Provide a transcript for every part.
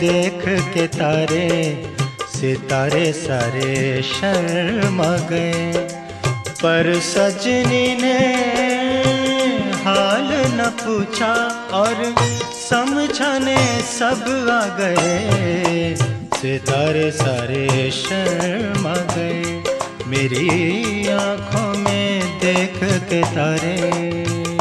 देख के तारे, सितारे सारे शर्मा गए। पर सजनी ने हाल न पूछा और समझाने सब आ गए। सितारे सारे शर्मा गए मेरी आँखों में देख के तारे।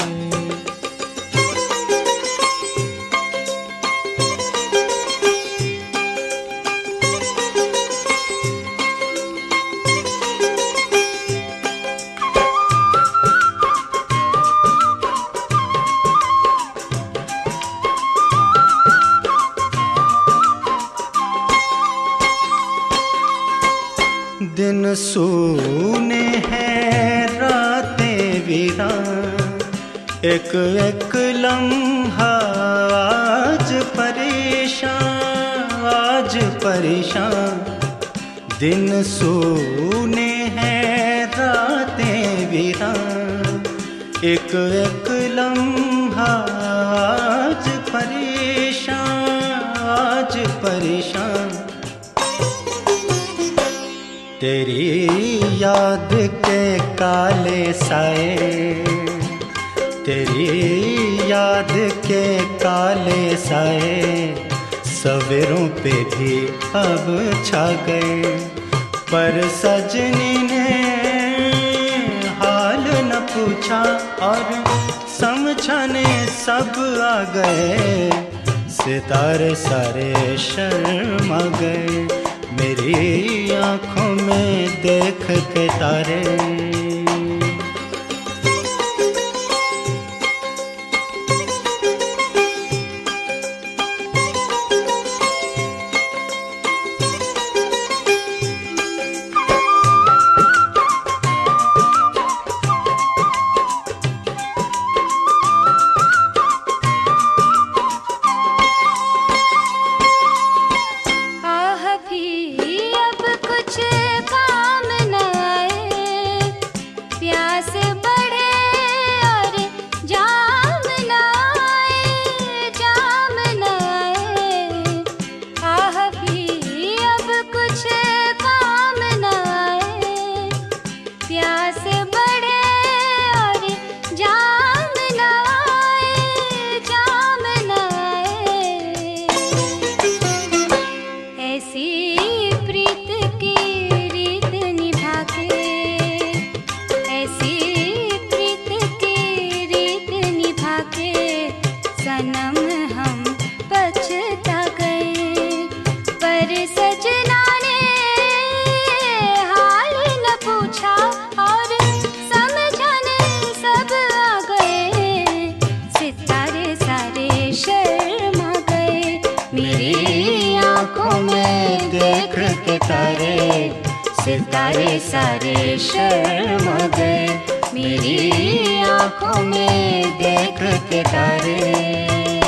दिन सूने हैं रातें वीरान, एक एक लम्हा आज परेशान, आज परेशान। दिन सूने हैं रातें वीरान, एक एक लम्हा आज परेशान, आज परेशान। तेरी याद के काले साए, तेरी याद के काले साए सवेरों पे भी अब छा गए। पर सजनी ने हाल न पूछा और समझाने सब आ गए। सितारे सारे शर्मा गए मेरी आँखों में देख के तारे। सनम हम पछता गए। पर सजना ने हाल न पूछा और समझाने सब आ गए। सितारे सारे शर्मा गए मेरी आँखों में देख के तारे। सितारे सारे शर्मा गए मेरी आँखों में देख के तारे।